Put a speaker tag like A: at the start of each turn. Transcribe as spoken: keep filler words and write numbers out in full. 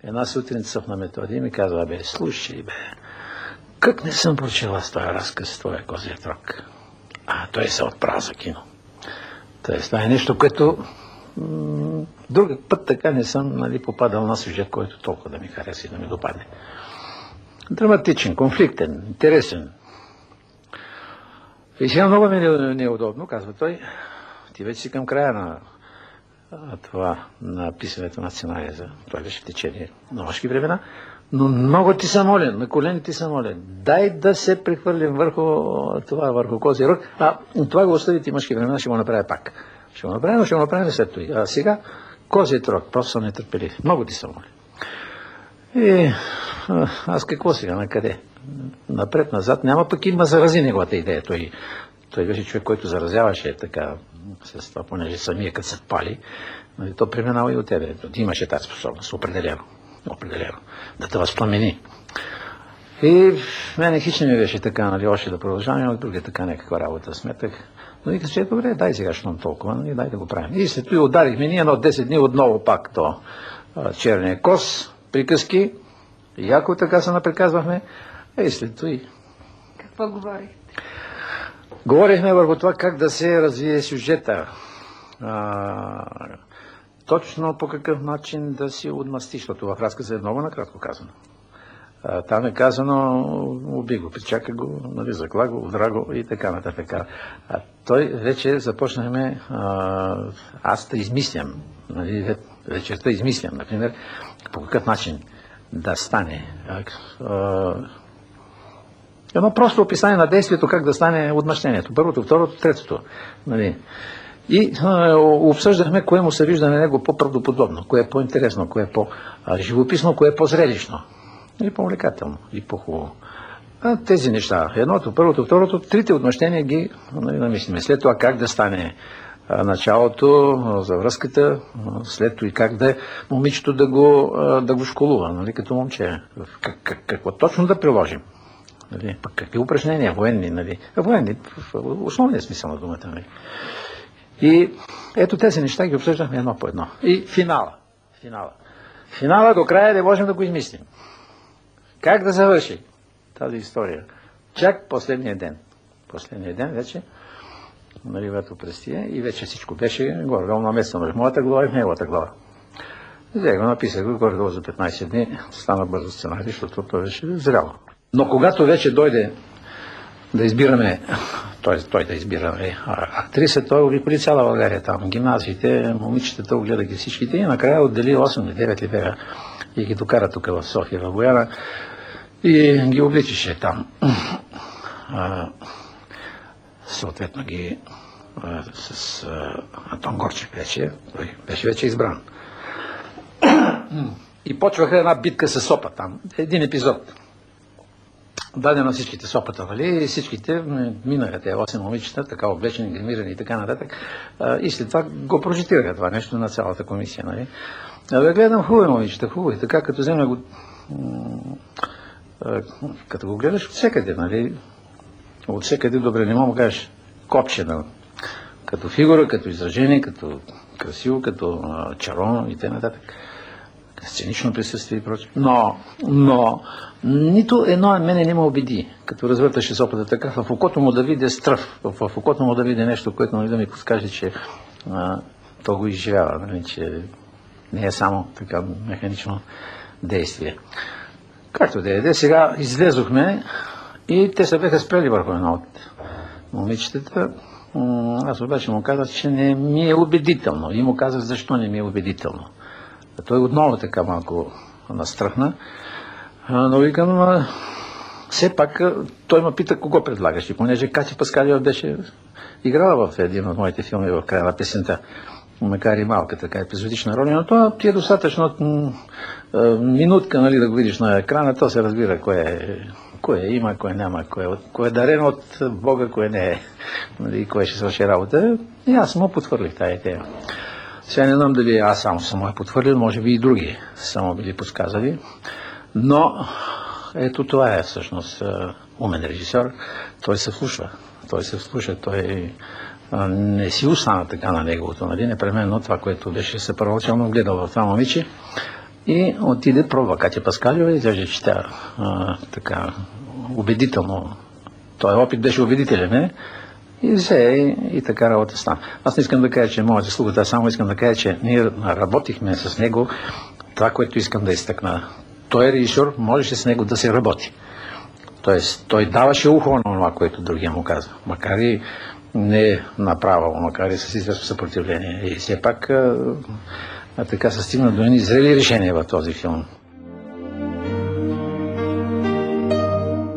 A: Една сутрин цъф на Методи и ми казва: бе, слушай, бе, как не съм прочела с този разказ, с този Козият рог? А той се отправя за кино. Тоест, това е нещо, което м- друг път така не съм, нали, попадал на сюжет, който толкова да ми хареса и да ми допадне. Драматичен, конфликтен, интересен. И сега много ми е неудобно, казва той. Ти вече си към края на това, на писането на сценария за това беше в течение на мъжки времена, но много ти са молен, на колени ти са молен. Дай да се прехвърлим върху това, върху Козия рог. А това го оставите мъжки времена, ще го направя пак. Ще го направим, но ще го направим след това. А сега Козият рог, просто съм нетърпелив. Много ти са молен. И аз какво сега, на къде? Напред, назад, няма, пък има зарази неговата идея. Той, той беше човек, който заразяваше така с това, понеже самия като се пали, то преминава и от тебе. Ти имаше тази способност, определено, определено, да те възпламени. И в мене хич не ми беше така, нали, още да продължавам, но друга така някаква работа сметах. Но и като добре, дай сега, що толкова, нали, дай да го правим. И след това ударихме ние едно десет дни отново пак до а, черния кос, приказки, яко така се наприказвахме, и след това и...
B: Какво говорихте?
A: Говорихме върху това как да се развие сюжета. А, точно по какъв начин да си отмъстиш, защото в разказа е много накратко казано. А, там е казано: уби го, причака го, нали, закла го, удра го и така нататък. А той вече започнахме, а, аз да измислям, нали, вечерта измислям, например, по какъв начин да стане. А, едно просто описание на действието, как да стане отмъщението. Първото, второто, третото. Нали. И а, обсъждахме кое му се вижда на него по-правдоподобно, кое е по-интересно, кое е по-живописно, кое е по-зрелищно. И по-увлекателно, и по-хубаво. А тези неща, едното, първото, второто, трите отмъщения ги, нали, намислиме. След това как да стане а, началото а, за връзката, а, след това и как да момичето да го, а, да го школува, нали, като момче. Как, как, какво точно да приложим? Нали, пък какви упражнения, военни, нали? Военни, в основния смисъл на думата. Нали? И ето тези неща ги обсъждахме едно по едно. И финала. Финала. Финала до края не можем да го измислим. Как да завърши тази история? Чак последния ден. Последния ден вече, нали, вето престие, и вече всичко беше горе-долу наместено в моята глава и в неговата глава. Взех го, написах го горе-долу за петнайсет дни, стана бързо сценарий, защото той беше зряло. Но когато вече дойде да избираме, т.е. той да избира актриса, той обиколи цяла България там, гимназиите, момичетата, огледа ги всичките и накрая отдели осем или девет ли бяха и ги докара тук в София, в Бояна, и ги обличаше там. А, съответно ги а, с а, Антон Горчев вече, той беше вече избран. И почваха една битка с сопа там, един епизод. Даде на всичките сопата, нали, и всичките минаха тези осем момичета, така облечени, гримирани и така нататък. И след това го прожитираха това нещо на цялата комисия, нали. Абе, гледам хубави момичета, хубави, така като вземе го, като го гледаш от всекъде, нали, от всекъде добре, не мога да кажеш копче, нали? Като фигура, като изражение, като красиво, като чаровно и т.н. Сценично присъствие и прочее. Но, но, нито едно мене не ме убеди, като развърташе сопата така, в окото му да видя стръв, в окото му да видя нещо, което, нали, да ми подскаже, че а, то го изживява, нали, че не е само така механично действие. Както да е, сега излезохме и те се бяха спрели върху едно от момичетата. Аз обаче му казах, че не ми е убедително. И му казах, защо не ми е убедително. Той отново така малко настръхна, но викам, все пак той ме пита кого предлагаш. И понеже Кати Паскалева беше играла в един от моите филми в края на песента, макар и малка така епизодична роля, но това ти е достатъчно минутка, нали, да го видиш на екрана, то се разбира кое е, кое е има, кое няма, кое е, кое е дарено от Бога, кое не е, нали, кое ще свърши работа. И аз му потвърлих тази идея. Сега не знам дали аз само съм я потвърлил, може би и други само били подсказали, но ето това е всъщност умен режисьор. Той се вслушва, той се вслуша, той не си остана така на неговото, нали, непременно това, което беше се първоначално гледал в това момиче, И отиде, пробва Катя Паскалева и изглежда, че тя а, така убедително, този опит беше убедителен, не? И взе и, и така работа стана. Аз не искам да кажа, че е моя заслуга, аз само искам да кажа, че ние работихме с него това, което искам да изтъкна. Той е режисьор, можеше с него да се работи. Тоест, той даваше ухо на това, което другия му казва. Макар и не направо, макар и с известно съпротивление. И все пак а, а така се стигна до едни зрели решения в този филм.